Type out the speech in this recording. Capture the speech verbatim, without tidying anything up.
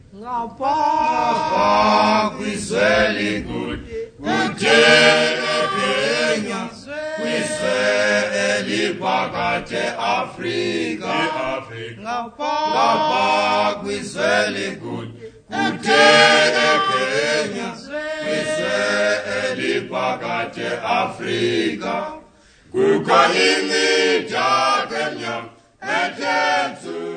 ngapha kwizwe kude kude Kenya kwizwe eliphakathi Afrika ngapha kwizwe kude kude Kenya kwizwe eliphakathi Afrika kukho imitha Kenya ethethu